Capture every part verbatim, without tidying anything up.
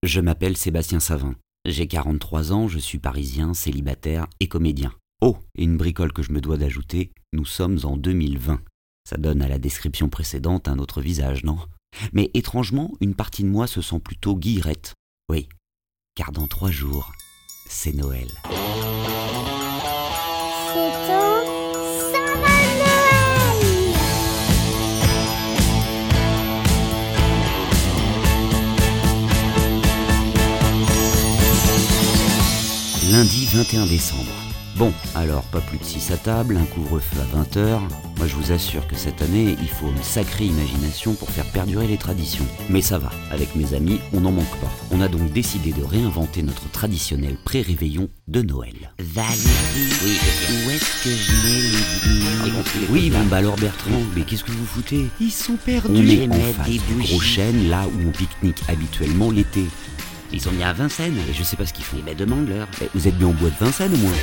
Je m'appelle Sébastien Savin. J'ai quarante-trois ans, je suis parisien, célibataire et comédien. Oh, et une bricole que je me dois d'ajouter, nous sommes en deux mille vingt. Ça donne à la description précédente un autre visage, non? Mais étrangement, une partie de moi se sent plutôt guillerette. Oui, car dans trois jours, c'est Noël. C'est au Savin Noël. Lundi vingt et un décembre. Bon, alors pas plus de six à table, un couvre-feu à vingt heures. Moi je vous assure que cette année, il faut une sacrée imagination pour faire perdurer les traditions. Mais ça va, avec mes amis, on n'en manque pas. On a donc décidé de réinventer notre traditionnel pré-réveillon de Noël. Valérie, oui, où est-ce que je mets les boules? Oui, bon bah alors Bertrand, mais qu'est-ce que vous foutez? Ils sont On perdus. est Je en mets face des du gros bougies. chêne, là où on pique-nique habituellement l'été. Ils sont bien à Vincennes. Et je sais pas ce qu'ils font. Eh ben demande-leur. Eh, vous êtes bien au bois de Vincennes au moins?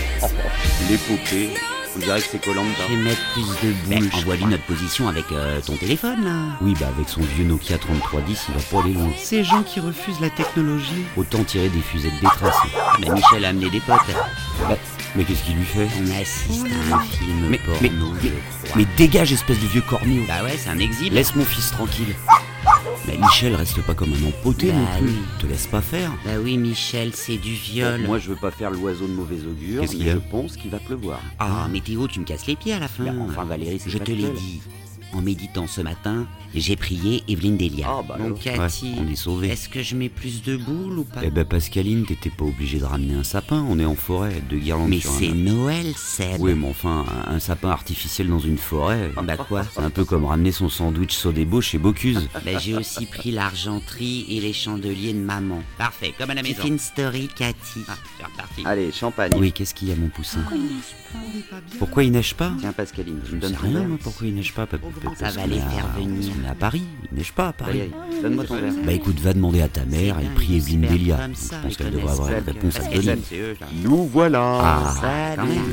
L'épopée, on dirait que c'est Colanta. Je vais mettre plus de Ben, boules. Envoie-lui notre position avec euh, ton téléphone, là. Oui, bah avec son vieux Nokia trente-trois dix, il va pas aller loin. Ces gens qui refusent la technologie. Autant tirer des fusées de détresse. Mais Michel a amené des potes. Bah, mais qu'est-ce qu'il lui fait? On assiste à un film Mais- porno, mais- je crois. Mais dégage, espèce de vieux corneau. Bah ouais, c'est un exhibe. Laisse mon fils tranquille. Mais Michel reste pas comme un empoté Bah non plus. oui. Te laisse pas faire. Bah oui, Michel, c'est du viol. Moi, je veux pas faire l'oiseau de mauvais augure, Qu'est-ce qu'il mais y a je pense qu'il va pleuvoir. Ah, mais Théo, tu me casses les pieds à la fin. Bah, enfin, Valérie, c'est Je pas te l'ai seul. dit. En méditant ce matin, j'ai prié Evelyne Delia. Ah, bah Donc, alors. Cathy, Ouais, on est sauvés. est-ce que je mets plus de boules ou pas? Eh ben Pascaline, t'étais pas obligée de ramener un sapin, on est en forêt, deux guirlandes Mais sur un c'est arbre. Noël, Seb. Oui, mais enfin, un, un sapin artificiel dans une forêt, Bah quoi? c'est un peu comme ramener son sandwich Sodebo chez Bocuse. Bah j'ai aussi pris l'argenterie et les chandeliers de maman. Parfait, comme à la maison. Une story, Cathy. Ah, c'est reparti. Allez, champagne. Oui, qu'est-ce qu'il y a mon poussin? Pourquoi il neige pas? Tiens, Pascaline, je Je ne te sais donne ton rien, verre. moi, pourquoi il neige pas? Pe- pe- Ça parce va qu'on les est à- faire venir. On est à Paris, il neige pas à Paris. Valérie, donne-moi ton verre. Bah écoute, va demander à ta mère C'est et dingue, prie ils Evelyne se perdent Delia. comme Donc, ça, je pense ils qu'elle devrait connaissent avoir une Seb, réponse à te Seb, donner. c'est eux, là. Nous voilà. Ah, Ça, quand même.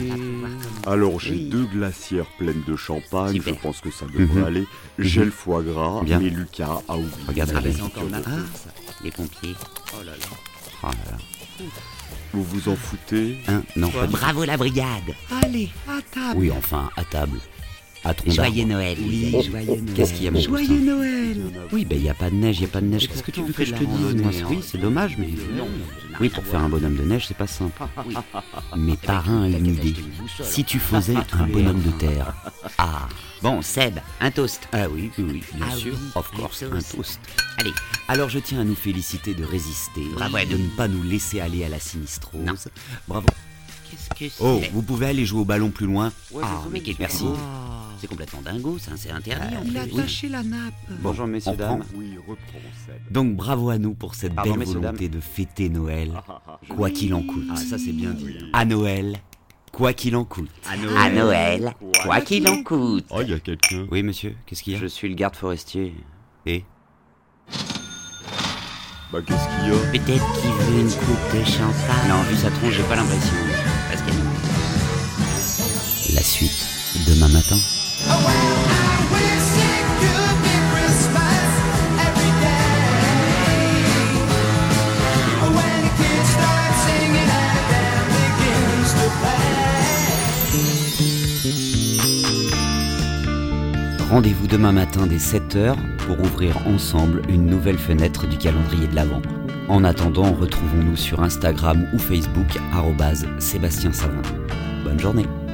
Alors j'ai Oui. deux glacières pleines de champagne, Super. je pense que ça devrait Mhm. aller. J'ai le foie gras, Bien. mais Lucas a oublié. Regarde, Ah bah regarde. c'est encore ma part, ça. Les pompiers. Oh là là. Ah là là. Vous vous en foutez? Hein, non, pas du tout. Bravo la brigade. Allez, à table. Oui, enfin, à table. À tronc Joyeux d'arbre. Noël. Oui, les amis, joyeux Noël. Qu'est-ce qu'il y a, mon Joyeux poussin Noël. Oui, ben il n'y a pas de neige, il n'y a pas de neige. Qu'est-ce que tu veux que je te dise, moi? Oui, c'est dommage, mais... Oui, pour faire un bonhomme de neige, c'est pas simple. Oui. Mes parrains ont une idée. Si tu faisais un bonhomme de terre. Ah. Bon, Seb, un toast. Ah oui, oui, oui, bien Ah sûr. oui, Of un course, toast. un toast. Allez, Alors je tiens à nous féliciter de résister, Bravo à de nous. ne pas nous laisser aller à la sinistrose. Non. Bravo. qu'est-ce que c'est? Oh, vous pouvez aller jouer au ballon plus loin? Ah, mais quel Merci. merci. C'est complètement dingo, ça, c'est interdit. en il plus. a Oui. taché la nappe. Bonjour, messieurs, on prend. dames. Oui, reprends, Seb. Donc bravo à nous pour cette Pardon, belle messieurs, volonté de fêter Noël, quoi qu'il en coûte. Ah, ça, c'est bien dit. À Noël, quoi qu'il en coûte. À À Noël, quoi qu'il en coûte. Oh, il y a quelqu'un. Oui, monsieur, qu'est-ce qu'il y a? Je suis le garde forestier. Et Bah qu'est-ce qu'il y a? Peut-être qu'il veut une coupe de champagne. Non, vu sa tronche, j'ai pas l'impression. Parce que la suite, demain matin. Rendez-vous demain matin dès sept heures pour ouvrir ensemble une nouvelle fenêtre du calendrier de l'Avent. En attendant, retrouvons-nous sur Instagram ou Facebook, arobase Sébastien Savin. Bonne journée.